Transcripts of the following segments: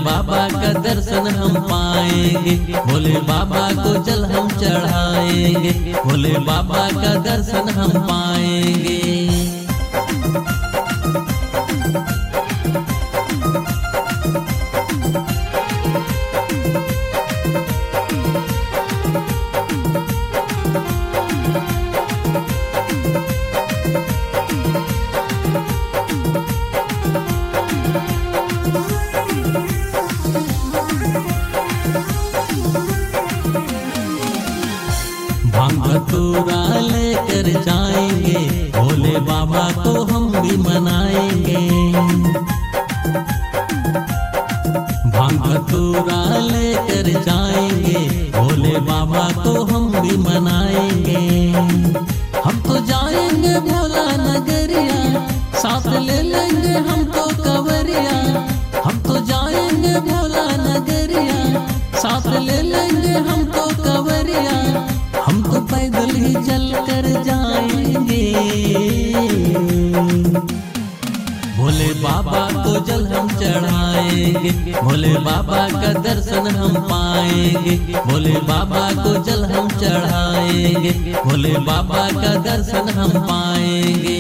बाबा का दर्शन हम पाएंगे, भोले बाबा को जल हम चढ़ाएंगे, भोले बाबा का दर्शन हम पाएंगे। भांग धतूरा लेकर जाएंगे, भोले बाबा को हम भी मनाएंगे। भांग धतूरा लेकर जाएंगे, भोले बाबा को हम भी मनाएंगे। हम तो जाएंगे भोला नगरिया, साथ ले लेंगे हम तो कवरिया। हम तो जाएंगे भोला नगरिया, साथ ले लेंगे हम तो कवरिया। हम तो पैदल ही चल कर जाएंगे, भोले बाबा को जल हम चढ़ाएंगे, भोले बाबा का दर्शन हम पाएंगे, भोले बाबा को जल हम चढ़ाएंगे, भोले बाबा का दर्शन हम पाएंगे।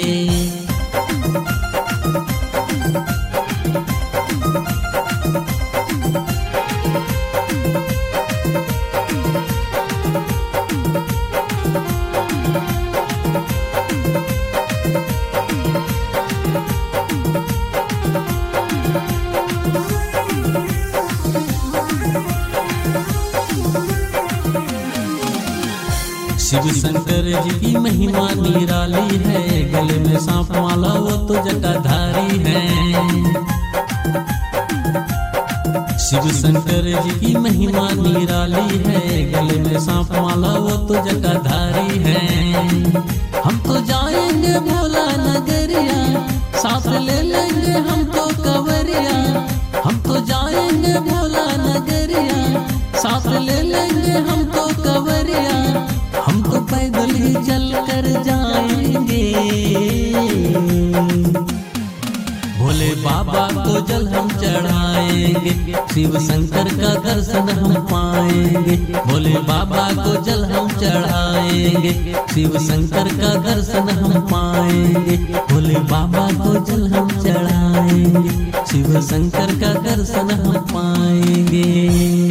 शिव शंकर जी की महिमा निराली है, गले में सांप माला वो तो जटाधारी है। शिव शंकर जी की महिमा निराली है, गले में सांप माला वो तो जटाधारी है। हम तो जाएंगे भोला नगरिया, साथ ले लेंगे हम तो कवरिया। हम तो जाएंगे भोला नगरिया, साथ ले लेंगे हम तो कवरिया। हम तो पैदल ही चल कर जाएंगे, भोले बाबा को जल हम चढ़ाएंगे, शिव शंकर का दर्शन हम पाएंगे, भोले बाबा को जल हम चढ़ाएंगे, शिव शंकर का दर्शन हम पाएंगे, भोले बाबा को जल हम चढ़ाएंगे, शिव शंकर का दर्शन हम पाएंगे।